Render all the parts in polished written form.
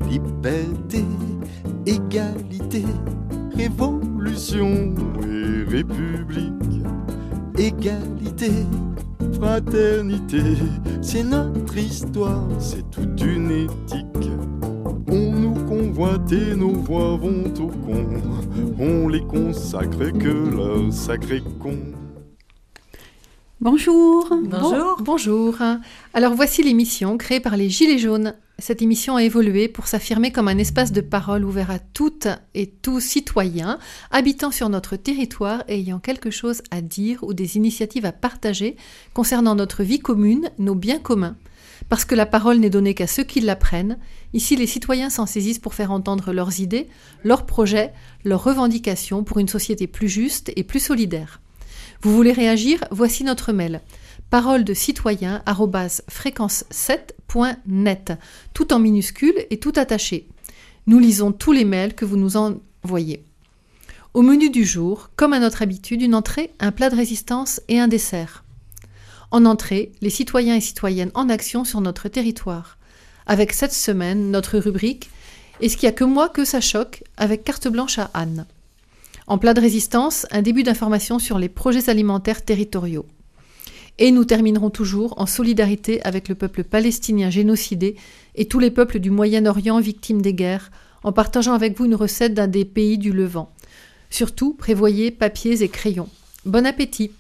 liberté, égalité, révolution et république. Égalité, fraternité, c'est notre histoire, c'est toute une éthique. On nous convoite et nos voix vont au con, on les consacre que leur sacré con. Bonjour. Bonjour. Alors voici l'émission créée par les Gilets jaunes. Cette émission a évolué pour s'affirmer comme un espace de parole ouvert à toutes et tous citoyens habitant sur notre territoire et ayant quelque chose à dire ou des initiatives à partager concernant notre vie commune, nos biens communs. Parce que la parole n'est donnée qu'à ceux qui la prennent, ici les citoyens s'en saisissent pour faire entendre leurs idées, leurs projets, leurs revendications pour une société plus juste et plus solidaire. Vous voulez réagir ? Voici notre mail. paroledecitoyen@fréquence7.net, tout en minuscules et tout attaché. Nous lisons tous les mails que vous nous envoyez. Au menu du jour, comme à notre habitude, une entrée, un plat de résistance et un dessert. En entrée, les citoyens et citoyennes en action sur notre territoire. Avec cette semaine, notre rubrique « Est-ce qu'il n'y a que moi que ça choque ?», avec carte blanche à Anne. En plat de résistance, un début d'information sur les projets alimentaires territoriaux. Et nous terminerons toujours en solidarité avec le peuple palestinien génocidé et tous les peuples du Moyen-Orient victimes des guerres, en partageant avec vous une recette d'un des pays du Levant. Surtout, prévoyez papiers et crayons. Bon appétit!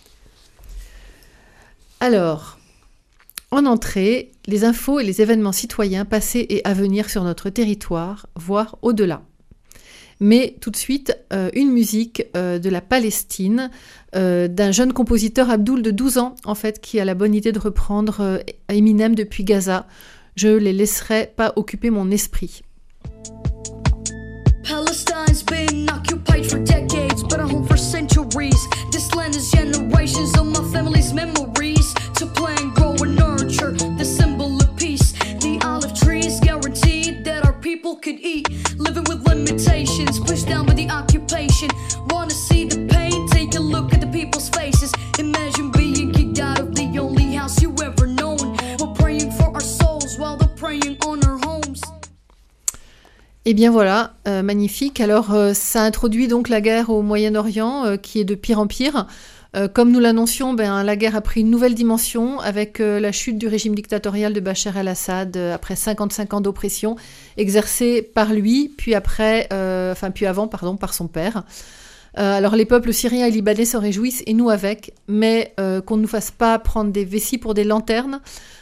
Alors, en entrée, les infos et les événements citoyens passés et à venir sur notre territoire, voire au-delà. Mais tout de suite, une musique de la Palestine, d'un jeune compositeur Abdoul de 12 ans, en fait, qui a la bonne idée de reprendre Eminem depuis Gaza. Je les laisserai pas occuper mon esprit. Palestine's been occupied for decades, but a home for centuries. This land is generations of my family's memories. To plant, grow, and nurture the symbol of peace. The olive trees guaranteed that our people could eat. Living with limitations, pushed down by the occupation. Wanna see the pain? Take a look at the people's faces. Imagine being kicked out of the only house you ever known. We're praying for our souls while they're praying on our homes. Eh bien voilà, magnifique. Alors ça introduit donc la guerre au Moyen-Orient qui est de pire en pire. Comme nous l'annoncions, la guerre a pris une nouvelle dimension avec la chute du régime dictatorial de Bachar el-Assad après 55 ans d'oppression exercée par lui, puis avant par son père. Alors les peuples syriens et libanais se réjouissent, et nous avec, mais qu'on ne nous fasse pas prendre des vessies pour des lanternes.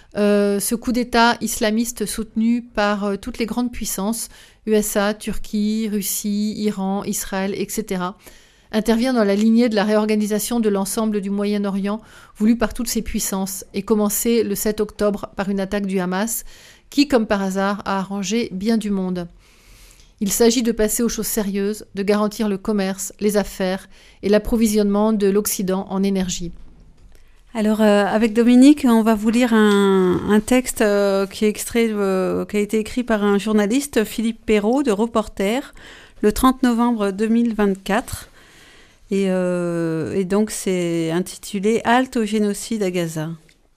Ce coup d'État islamiste soutenu par toutes les grandes puissances, USA, Turquie, Russie, Iran, Israël, etc., intervient dans la lignée de la réorganisation de l'ensemble du Moyen-Orient voulue par toutes ces puissances et commencé le 7 octobre par une attaque du Hamas qui, comme par hasard, a arrangé bien du monde. Il s'agit de passer aux choses sérieuses, de garantir le commerce, les affaires et l'approvisionnement de l'Occident en énergie. Alors, avec Dominique, on va vous lire un texte qui a été écrit par un journaliste, Philippe Perrault, de Reporter, le 30 novembre 2024. Et donc, c'est intitulé « Halte au génocide à Gaza ».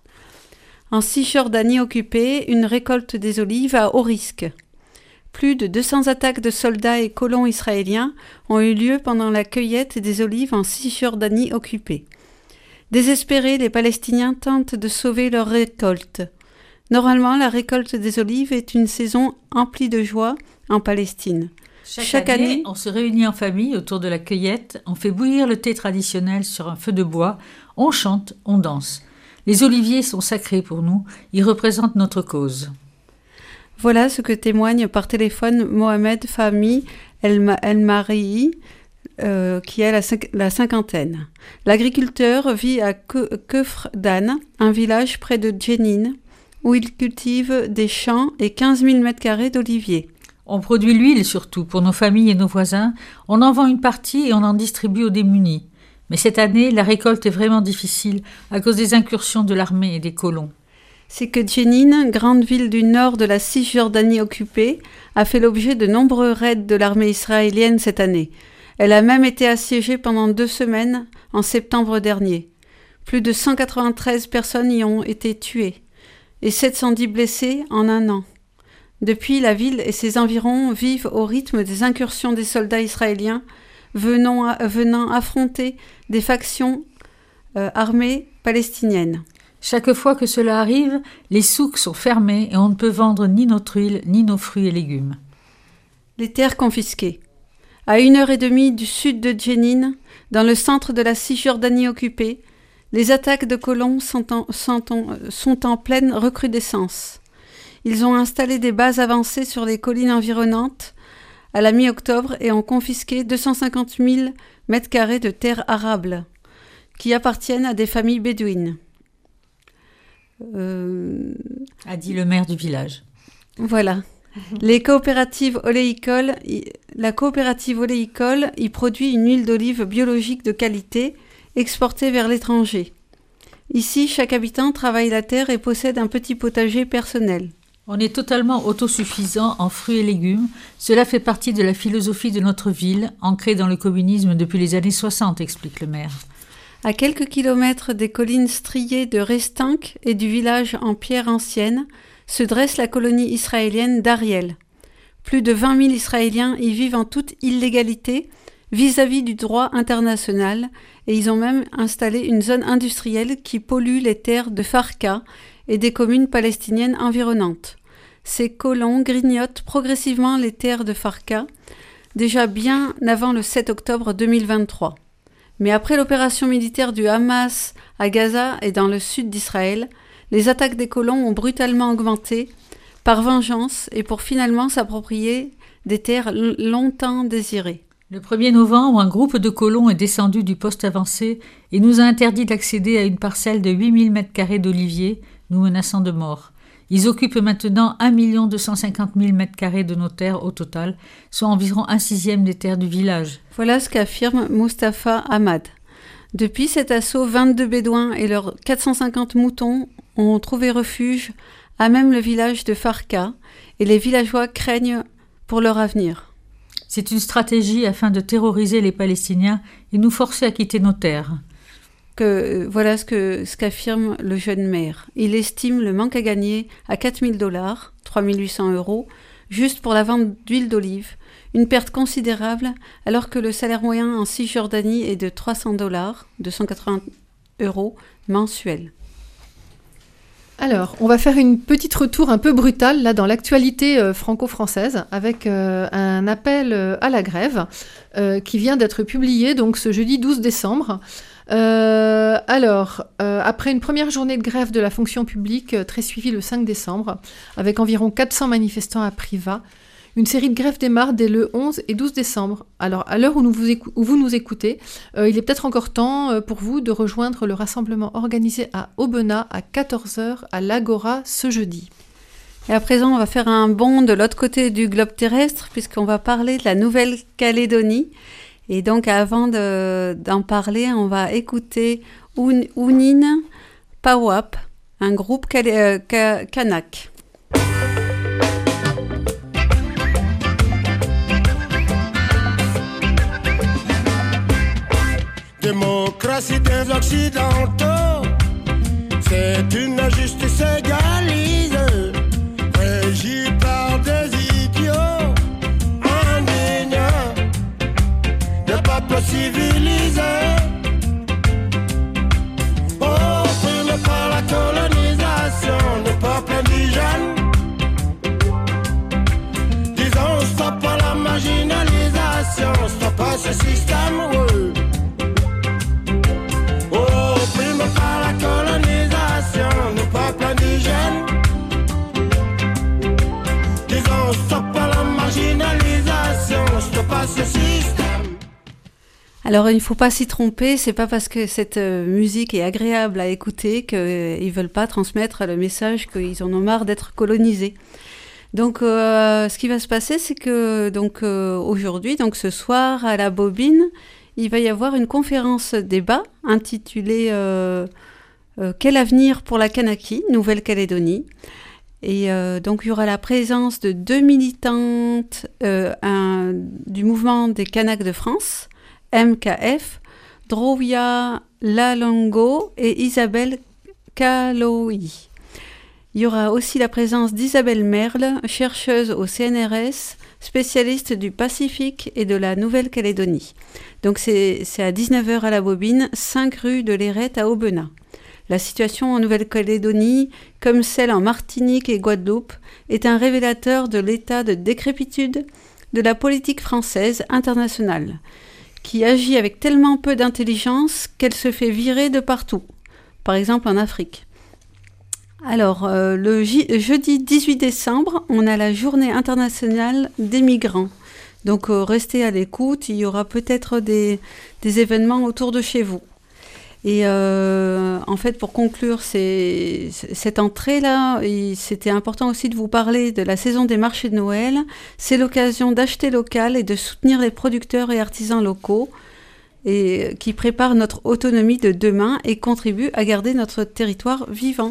En Cisjordanie occupée, une récolte des olives à haut risque. Plus de 200 attaques de soldats et colons israéliens ont eu lieu pendant la cueillette des olives en Cisjordanie occupée. Désespérés, les Palestiniens tentent de sauver leur récolte. Normalement, la récolte des olives est une saison emplie de joie en Palestine. Chaque année, on se réunit en famille autour de la cueillette, on fait bouillir le thé traditionnel sur un feu de bois, on chante, on danse. Les oliviers sont sacrés pour nous, ils représentent notre cause. Voilà ce que témoigne par téléphone Mohamed Fahmi El-Mari'i, qui a la cinquantaine. L'agriculteur vit à Kfr Dan, un village près de Jenin, où il cultive des champs et 15 000 m² d'oliviers. On produit l'huile surtout pour nos familles et nos voisins, on en vend une partie et on en distribue aux démunis. Mais cette année, la récolte est vraiment difficile à cause des incursions de l'armée et des colons. C'est que Jenin, grande ville du nord de la Cisjordanie occupée, a fait l'objet de nombreux raids de l'armée israélienne cette année. Elle a même été assiégée pendant 2 semaines en septembre dernier. Plus de 193 personnes y ont été tuées et 710 blessés en un an. Depuis, la ville et ses environs vivent au rythme des incursions des soldats israéliens venant affronter des factions armées palestiniennes. Chaque fois que cela arrive, les souks sont fermés et on ne peut vendre ni notre huile ni nos fruits et légumes. Les terres confisquées. À 1h30 du sud de Jenin, dans le centre de la Cisjordanie occupée, les attaques de colons sont en pleine recrudescence. Ils ont installé des bases avancées sur les collines environnantes à la mi-octobre et ont confisqué 250 000 m² de terres arables qui appartiennent à des familles bédouines. A dit le maire du village. Voilà. La coopérative oléicole y produit une huile d'olive biologique de qualité exportée vers l'étranger. Ici, chaque habitant travaille la terre et possède un petit potager personnel. On est totalement autosuffisant en fruits et légumes. Cela fait partie de la philosophie de notre ville, ancrée dans le communisme depuis les années 60, explique le maire. À quelques kilomètres des collines striées de Restinck et du village en pierre ancienne, se dresse la colonie israélienne d'Ariel. Plus de 20 000 Israéliens y vivent en toute illégalité vis-à-vis du droit international et ils ont même installé une zone industrielle qui pollue les terres de Farka et des communes palestiniennes environnantes. Ces colons grignotent progressivement les terres de Farka, déjà bien avant le 7 octobre 2023. Mais après l'opération militaire du Hamas à Gaza et dans le sud d'Israël, les attaques des colons ont brutalement augmenté par vengeance et pour finalement s'approprier des terres longtemps désirées. Le 1er novembre, un groupe de colons est descendu du poste avancé et nous a interdit d'accéder à une parcelle de 8000 m² d'oliviers, nous menaçant de mort. Ils occupent maintenant 1 250 000 m² de nos terres au total, soit environ 1/6 des terres du village. Voilà ce qu'affirme Mustapha Ahmad. Depuis cet assaut, 22 bédouins et leurs 450 moutons ont trouvé refuge à même le village de Farka et les villageois craignent pour leur avenir. C'est une stratégie afin de terroriser les Palestiniens et nous forcer à quitter nos terres. Voilà ce qu'affirme le jeune maire. Il estime le manque à gagner à $4 000, 3 800 €, juste pour la vente d'huile d'olive, une perte considérable alors que le salaire moyen en Cisjordanie est de $300, 280 € mensuels. Alors, on va faire une petite retour un peu brutal là dans l'actualité franco-française avec un appel à la grève qui vient d'être publié donc ce jeudi 12 décembre. Après une première journée de grève de la fonction publique très suivie le 5 décembre avec environ 400 manifestants à Privas, une série de grèves démarre dès le 11 et 12 décembre. Alors, à l'heure où vous nous écoutez, il est peut-être encore temps pour vous de rejoindre le rassemblement organisé à Aubenas à 14h à l'Agora ce jeudi. Et à présent, on va faire un bond de l'autre côté du globe terrestre puisqu'on va parler de la Nouvelle-Calédonie. Et donc, avant d'en parler, on va écouter Ounin Pawap, un groupe kanak. Démocratie des Occidentaux, c'est une injustice égalisée, régie par des idiots indignes, des peuples civilisés, opprimés par la colonisation, des peuples indigènes. Disons stop à la marginalisation, stop à ce système, oui. Par la colonisation, nos peuples indigènes. Disons stop à la marginalisation, stop à ce système. Alors il ne faut pas s'y tromper, c'est pas parce que cette musique est agréable à écouter qu'ils veulent pas transmettre le message qu'ils en ont marre d'être colonisés. Donc ce qui va se passer, c'est que aujourd'hui, donc ce soir à la Bobine, il va y avoir une conférence débat intitulée Quel avenir pour la Kanaki, Nouvelle-Calédonie. Et donc il y aura la présence de 2 militantes du mouvement des Kanaks de France, MKF, Drovia Lalongo et Isabelle Kaloui. Il y aura aussi la présence d'Isabelle Merle, chercheuse au CNRS, spécialiste du Pacifique et de la Nouvelle-Calédonie. Donc c'est à 19h à la Bobine, 5 rue de l'Érette à Aubenas. La situation en Nouvelle-Calédonie, comme celle en Martinique et Guadeloupe, est un révélateur de l'état de décrépitude de la politique française internationale, qui agit avec tellement peu d'intelligence qu'elle se fait virer de partout, par exemple en Afrique. Alors, le jeudi 18 décembre, on a la journée internationale des migrants. Donc, restez à l'écoute, il y aura peut-être des événements autour de chez vous. Et en fait, pour conclure cette entrée-là, c'était important aussi de vous parler de la saison des marchés de Noël. C'est l'occasion d'acheter local et de soutenir les producteurs et artisans locaux et qui préparent notre autonomie de demain et contribuent à garder notre territoire vivant.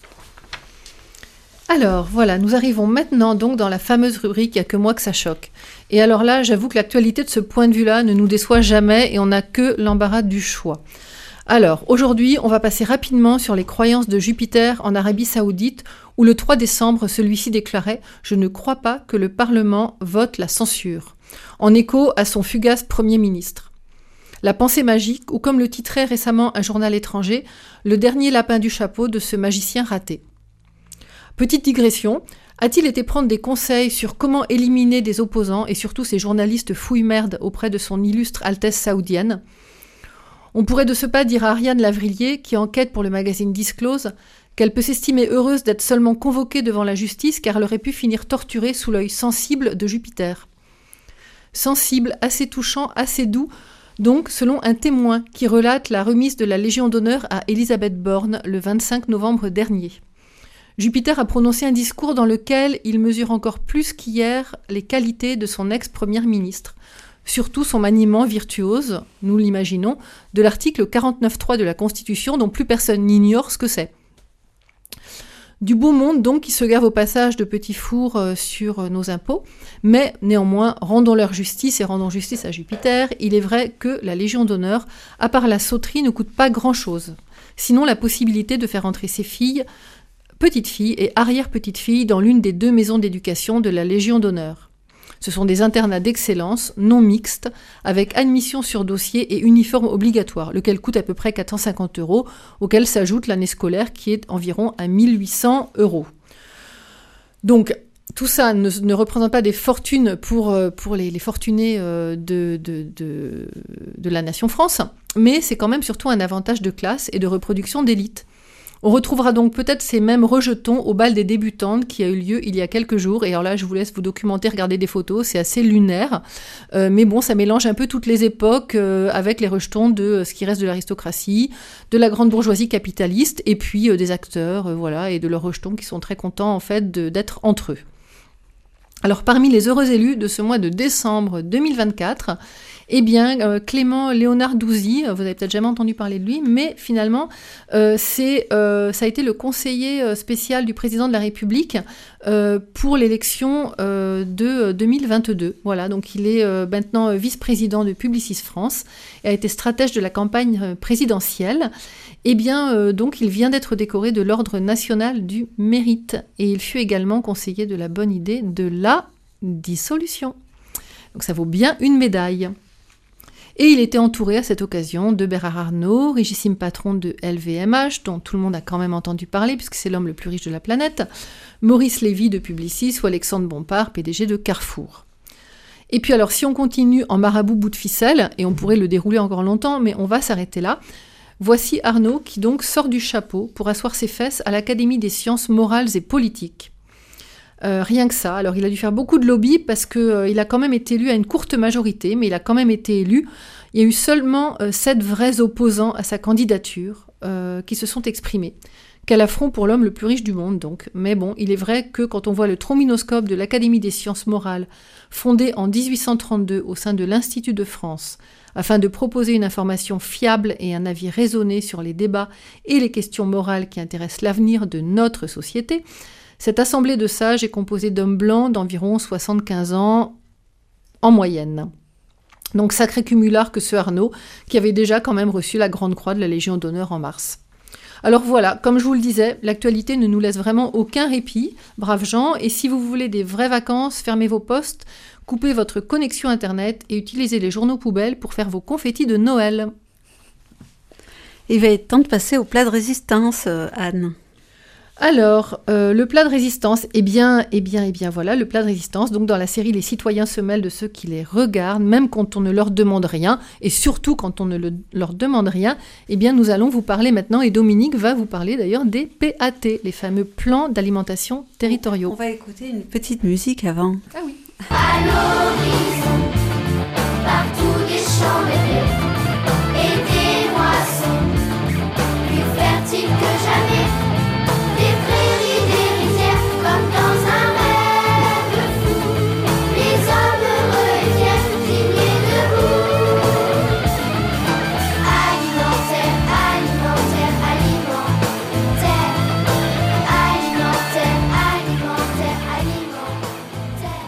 Alors voilà, nous arrivons maintenant donc dans la fameuse rubrique « Il n'y a que moi que ça choque ». Et alors là, j'avoue que l'actualité de ce point de vue-là ne nous déçoit jamais et on n'a que l'embarras du choix. Alors, aujourd'hui, on va passer rapidement sur les croyances de Jupiter en Arabie Saoudite, où le 3 décembre, celui-ci déclarait « Je ne crois pas que le Parlement vote la censure », en écho à son fugace Premier ministre. La pensée magique, ou comme le titrait récemment un journal étranger, le dernier lapin du chapeau de ce magicien raté. Petite digression, a-t-il été prendre des conseils sur comment éliminer des opposants et surtout ces journalistes fouille-merde auprès de son illustre Altesse saoudienne ? On pourrait de ce pas dire à Ariane Lavrillier, qui enquête pour le magazine Disclose, qu'elle peut s'estimer heureuse d'être seulement convoquée devant la justice car elle aurait pu finir torturée sous l'œil sensible de Jupiter. Sensible, assez touchant, assez doux, donc selon un témoin qui relate la remise de la Légion d'honneur à Elisabeth Borne le 25 novembre dernier. Jupiter a prononcé un discours dans lequel il mesure encore plus qu'hier les qualités de son ex-première ministre, surtout son maniement virtuose, nous l'imaginons, de l'article 49.3 de la Constitution dont plus personne n'ignore ce que c'est. Du beau monde donc qui se gave au passage de petits fours sur nos impôts, mais néanmoins rendons leur justice et rendons justice à Jupiter, il est vrai que la Légion d'honneur, à part la sauterie, ne coûte pas grand-chose, sinon la possibilité de faire entrer ses filles, petites filles et arrière-petites filles dans l'une des 2 maisons d'éducation de la Légion d'honneur. Ce sont des internats d'excellence, non mixtes, avec admission sur dossier et uniforme obligatoire, lequel coûte à peu près 450 €, auquel s'ajoute l'année scolaire qui est environ à 1 800 €. Donc, tout ça ne représente pas des fortunes pour les fortunés de la nation France, mais c'est quand même surtout un avantage de classe et de reproduction d'élite. On retrouvera donc peut-être ces mêmes rejetons au bal des débutantes qui a eu lieu il y a quelques jours. Et alors là, je vous laisse vous documenter, regarder des photos, c'est assez lunaire. Mais bon, ça mélange un peu toutes les époques avec les rejetons de ce qui reste de l'aristocratie, de la grande bourgeoisie capitaliste, et puis des acteurs, voilà, et de leurs rejetons qui sont très contents en fait d'être entre eux. Alors parmi les heureux élus de ce mois de décembre 2024, eh bien, Clément Léonarduzzi, vous avez peut-être jamais entendu parler de lui, mais finalement, ça a été le conseiller spécial du président de la République pour l'élection de 2022. Voilà, donc il est maintenant vice-président de Publicis France et a été stratège de la campagne présidentielle. Eh bien, donc, il vient d'être décoré de l'Ordre national du mérite et il fut également conseiller de la bonne idée de la dissolution. Donc, ça vaut bien une médaille. Et il était entouré à cette occasion de Bernard Arnault, richissime patron de LVMH, dont tout le monde a quand même entendu parler puisque c'est l'homme le plus riche de la planète, Maurice Lévy de Publicis ou Alexandre Bompard, PDG de Carrefour. Et puis alors, si on continue en marabout bout de ficelle, et on pourrait le dérouler encore longtemps, mais on va s'arrêter là, voici Arnault qui donc sort du chapeau pour asseoir ses fesses à l'Académie des sciences morales et politiques. Rien que ça. Alors, il a dû faire beaucoup de lobby parce qu'il a quand même été élu à une courte majorité, mais il a quand même été élu. Il y a eu seulement 7 vrais opposants à sa candidature qui se sont exprimés. Quel affront pour l'homme le plus riche du monde, donc. Mais bon, il est vrai que quand on voit le trombinoscope de l'Académie des sciences morales, fondé en 1832 au sein de l'Institut de France, afin de proposer une information fiable et un avis raisonné sur les débats et les questions morales qui intéressent l'avenir de notre société, cette assemblée de sages est composée d'hommes blancs d'environ 75 ans en moyenne. Donc sacré cumulard que ce Arnault, qui avait déjà quand même reçu la Grande Croix de la Légion d'honneur en mars. Alors voilà, comme je vous le disais, l'actualité ne nous laisse vraiment aucun répit, braves gens, et si vous voulez des vraies vacances, fermez vos postes, coupez votre connexion Internet et utilisez les journaux poubelles pour faire vos confettis de Noël. Il va être temps de passer au plat de résistance, Anne. Alors, le plat de résistance, eh bien, voilà, le plat de résistance. Donc, dans la série, les citoyens se mêlent de ceux qui les regardent, même quand on ne leur demande rien, et surtout quand on ne leur demande rien. Eh bien, nous allons vous parler maintenant, et Dominique va vous parler d'ailleurs des PAT, les fameux plans d'alimentation territoriaux. On va écouter une petite musique avant. Ah oui. À l'horizon, partout des champs d'été et des moissons plus fertiles que jamais. Des prairies, des rizières, comme dans un rêve fou. Les hommes heureux et fiers, dignes debout. Alimentaire, alimentaire, alimentaire. Alimentaire, alimentaire, alimentaire.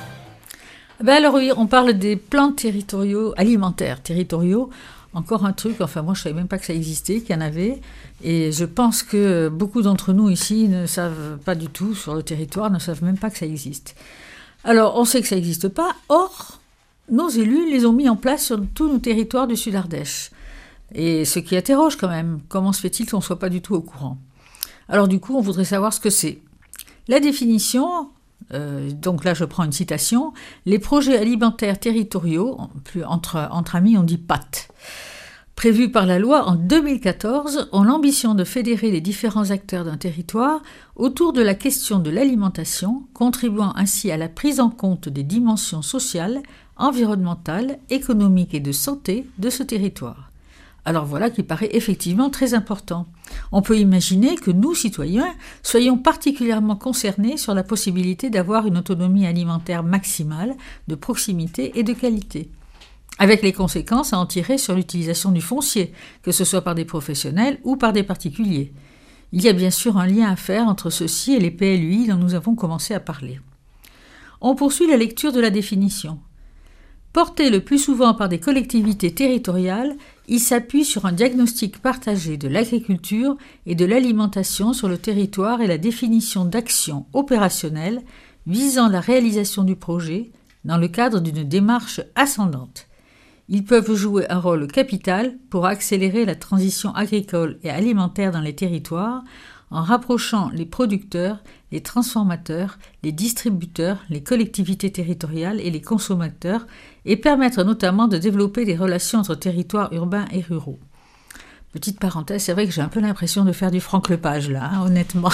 Ben alors oui, on parle des plans territoriaux, alimentaires territoriaux. Encore un truc, enfin moi je ne savais même pas que ça existait, qu'il y en avait. Et je pense que beaucoup d'entre nous ici ne savent pas du tout sur le territoire, ne savent même pas que ça existe. Alors on sait que ça n'existe pas, or nos élus les ont mis en place sur tous nos territoires du Sud-Ardèche. Et ce qui interroge quand même, comment se fait-il qu'on ne soit pas du tout au courant ? Alors du coup on voudrait savoir ce que c'est. La définition... donc là je prends une citation, les projets alimentaires territoriaux, entre amis on dit PAT, prévus par la loi en 2014, ont l'ambition de fédérer les différents acteurs d'un territoire autour de la question de l'alimentation, contribuant ainsi à la prise en compte des dimensions sociales, environnementales, économiques et de santé de ce territoire. Alors voilà qui paraît effectivement très important. On peut imaginer que nous, citoyens, soyons particulièrement concernés sur la possibilité d'avoir une autonomie alimentaire maximale, de proximité et de qualité, avec les conséquences à en tirer sur l'utilisation du foncier, que ce soit par des professionnels ou par des particuliers. Il y a bien sûr un lien à faire entre ceci et les PLUI dont nous avons commencé à parler. On poursuit la lecture de la définition. Porté le plus souvent par des collectivités territoriales, il s'appuie sur un diagnostic partagé de l'agriculture et de l'alimentation sur le territoire et la définition d'actions opérationnelles visant la réalisation du projet dans le cadre d'une démarche ascendante. Ils peuvent jouer un rôle capital pour accélérer la transition agricole et alimentaire dans les territoires en rapprochant les producteurs, les transformateurs, les distributeurs, les collectivités territoriales et les consommateurs et permettre notamment de développer des relations entre territoires urbains et ruraux. Petite parenthèse, c'est vrai que j'ai un peu l'impression de faire du Franck Lepage là, hein, honnêtement.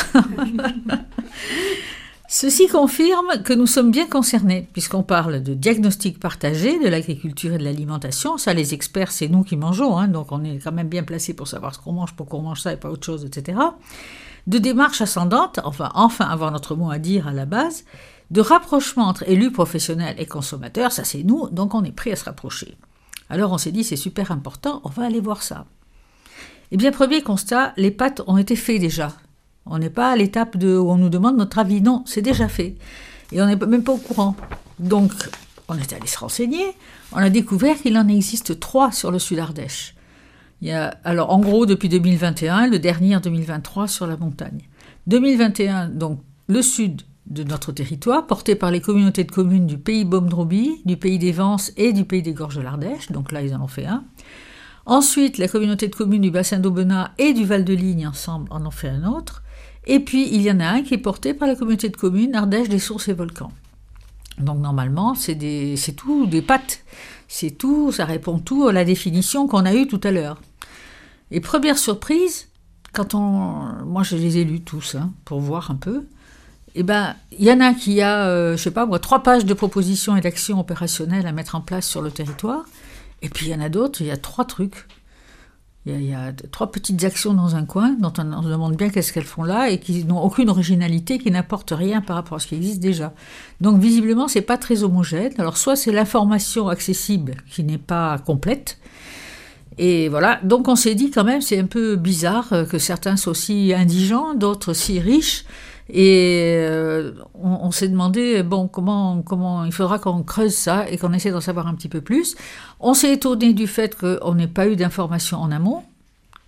Ceci confirme que nous sommes bien concernés, puisqu'on parle de diagnostic partagé de l'agriculture et de l'alimentation. Ça, les experts, c'est nous qui mangeons, hein, donc on est quand même bien placés pour savoir ce qu'on mange, pourquoi on mange ça et pas autre chose, etc. De démarche ascendante, enfin avoir notre mot à dire à la base, de rapprochement entre élus professionnels et consommateurs, ça c'est nous, donc on est prêt à se rapprocher. Alors on s'est dit, c'est super important, on va aller voir ça. Eh bien, premier constat, les pâtes ont été faits déjà. On n'est pas à l'étape où on nous demande notre avis, non, c'est déjà fait. Et on n'est même pas au courant. Donc, on est allé se renseigner, on a découvert qu'il en existe 3 sur le Sud-Ardèche. Il y a, alors, en gros, depuis 2021, le dernier en 2023 sur la montagne. 2021, donc, le sud de notre territoire, porté par les communautés de communes du Pays Baume-Drobie, du Pays des Vences et du Pays des Gorges de l'Ardèche, donc là, ils en ont fait un. Ensuite, la communauté de communes du bassin d'Aubenas et du Val-de-Ligne, ensemble, en ont fait un autre. Et puis, il y en a un qui est porté par la communauté de communes Ardèche des Sources et Volcans. Donc, normalement, c'est tout des pâtes. C'est tout, ça répond tout à la définition qu'on a eue tout à l'heure. Et première surprise, moi je les ai lus tous, hein, pour voir un peu, eh ben, il y en a qui a, 3 pages de propositions et d'actions opérationnelles à mettre en place sur le territoire, et puis il y en a d'autres, il y a 3 trucs. Il y a 3 petites actions dans un coin, dont on se demande bien qu'est-ce qu'elles font là, et qui n'ont aucune originalité, qui n'apportent rien par rapport à ce qui existe déjà. Donc visiblement, c'est pas très homogène. Alors soit c'est l'information accessible qui n'est pas complète, et voilà, donc on s'est dit quand même, c'est un peu bizarre que certains soient aussi indigents, d'autres si riches, et on s'est demandé, bon, comment il faudra qu'on creuse ça et qu'on essaie d'en savoir un petit peu plus. On s'est étonné du fait qu'on n'ait pas eu d'informations en amont,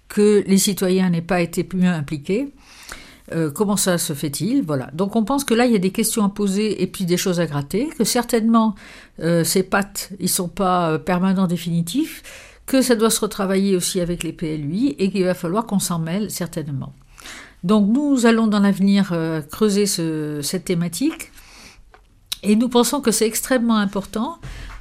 que les citoyens n'aient pas été mieux impliqués. Comment ça se fait-il? Voilà. Donc on pense que là, il y a des questions à poser et puis des choses à gratter, que certainement, ces pactes, ils ne sont pas permanents, définitifs, que ça doit se retravailler aussi avec les PLUI et qu'il va falloir qu'on s'en mêle certainement. Donc nous allons dans l'avenir creuser cette thématique et nous pensons que c'est extrêmement important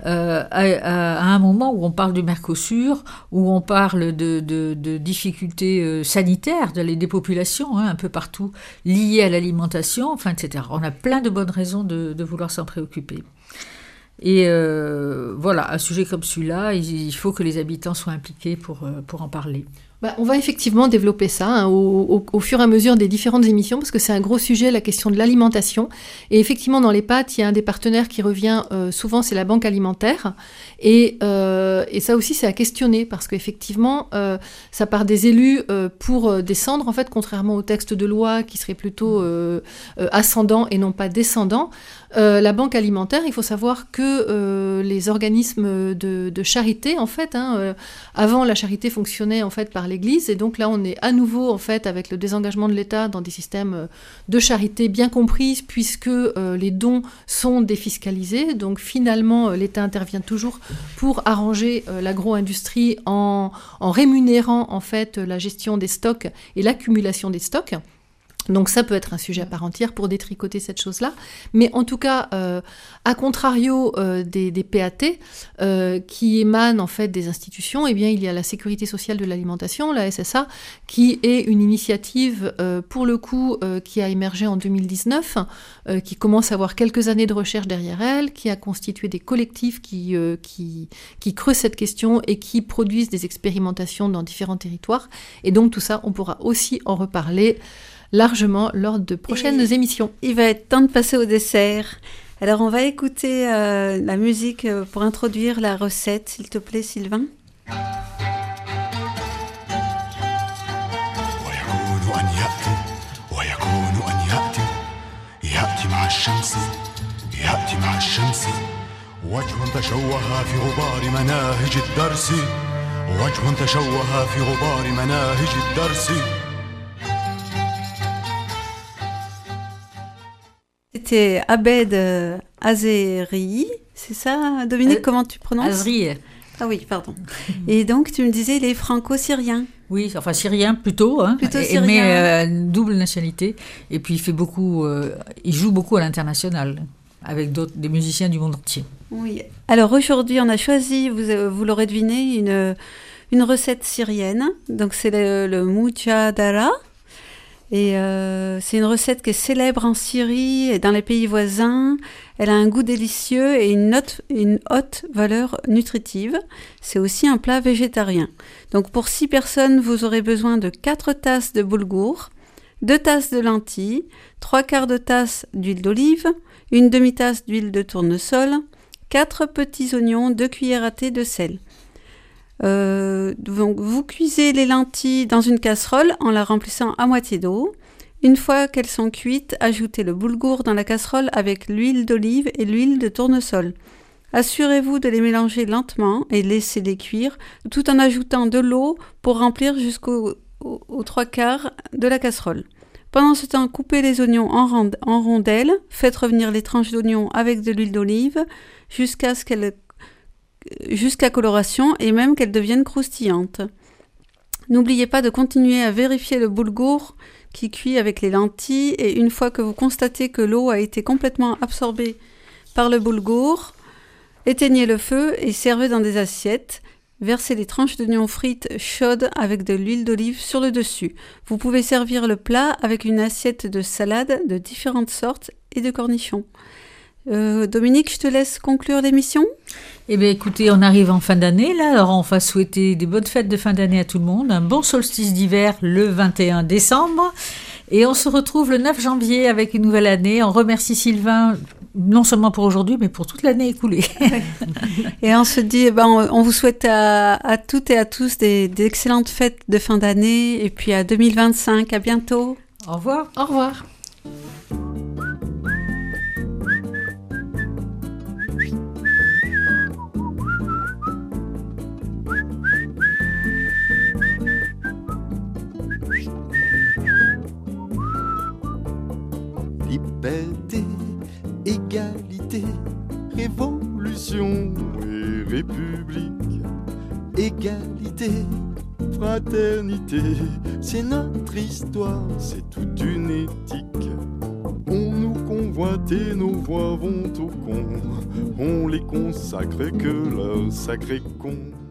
à un moment où on parle du Mercosur, où on parle de difficultés sanitaires des populations, un peu partout, liées à l'alimentation, enfin, etc. On a plein de bonnes raisons de vouloir s'en préoccuper. Et voilà, un sujet comme celui-là, il faut que les habitants soient impliqués pour en parler. On va effectivement développer ça au fur et à mesure des différentes émissions, parce que c'est un gros sujet, la question de l'alimentation. Et effectivement, dans les pâtes, il y a un des partenaires qui revient souvent, c'est la Banque alimentaire. Et ça aussi, c'est à questionner, parce qu'effectivement, ça part des élus pour descendre, en fait, contrairement au texte de loi qui serait plutôt ascendant et non pas descendant. La Banque alimentaire, il faut savoir que les organismes de charité, en fait, avant la charité fonctionnait en fait par l'Église, et donc là on est à nouveau en fait avec le désengagement de l'État dans des systèmes de charité bien compris, puisque les dons sont défiscalisés. Donc finalement l'État intervient toujours pour arranger l'agro-industrie en rémunérant en fait la gestion des stocks et l'accumulation des stocks. Donc ça peut être un sujet à part entière pour détricoter cette chose-là. Mais en tout cas, à contrario des PAT qui émanent en fait des institutions, eh bien, il y a la Sécurité sociale de l'alimentation, la SSA, qui est une initiative pour le coup qui a émergé en 2019, qui commence à avoir quelques années de recherche derrière elle, qui a constitué des collectifs qui creusent cette question et qui produisent des expérimentations dans différents territoires. Et donc tout ça, on pourra aussi en reparler largement lors de prochaines émissions. Il va être temps de passer au dessert. Alors on va écouter la musique pour introduire la recette, s'il te plaît Sylvain. C'était Abed Azeri, c'est ça Dominique, comment tu prononces? Azri. Ah oui, pardon. Et donc tu me disais il est franco-syrien. Oui, enfin syrien plutôt, syrien. Mais double nationalité. Et puis il joue beaucoup à l'international avec des musiciens du monde entier. Oui. Alors aujourd'hui on a choisi, vous l'aurez deviné, une recette syrienne. Donc c'est le moujadara. Et c'est une recette qui est célèbre en Syrie et dans les pays voisins. Elle a un goût délicieux et une haute valeur nutritive. C'est aussi un plat végétarien. Donc pour 6 personnes, vous aurez besoin de 4 tasses de boulgour, 2 tasses de lentilles, 3/4 de tasse d'huile d'olive, une demi-tasse d'huile de tournesol, 4 petits oignons, 2 cuillères à thé de sel. Donc vous cuisez les lentilles dans une casserole en la remplissant à moitié d'eau. Une fois qu'elles sont cuites, ajoutez le boulgour dans la casserole avec l'huile d'olive et l'huile de tournesol. Assurez-vous de les mélanger lentement et laissez-les cuire tout en ajoutant de l'eau pour remplir jusqu'aux 3/4 de la casserole. Pendant ce temps, coupez les oignons en rondelles, faites revenir les tranches d'oignons avec de l'huile d'olive jusqu'à coloration et même qu'elles deviennent croustillantes. N'oubliez pas de continuer à vérifier le boulgour qui cuit avec les lentilles et une fois que vous constatez que l'eau a été complètement absorbée par le boulgour, éteignez le feu et servez dans des assiettes. Versez les tranches d'oignons frites chaudes avec de l'huile d'olive sur le dessus. Vous pouvez servir le plat avec une assiette de salade de différentes sortes et de cornichons. Dominique, je te laisse conclure l'émission. Eh bien, écoutez, on arrive en fin d'année, là. Alors, on va souhaiter des bonnes fêtes de fin d'année à tout le monde. Un bon solstice d'hiver le 21 décembre. Et on se retrouve le 9 janvier avec une nouvelle année. On remercie Sylvain, non seulement pour aujourd'hui, mais pour toute l'année écoulée. Et on se dit, on vous souhaite à toutes et à tous d'excellentes fêtes de fin d'année. Et puis à 2025. À bientôt. Au revoir. Au revoir. liberté, égalité, révolution et république. Égalité, fraternité, c'est notre histoire, c'est toute une éthique. On nous convoite et nos voix vont au con, on les consacre que leur sacré con.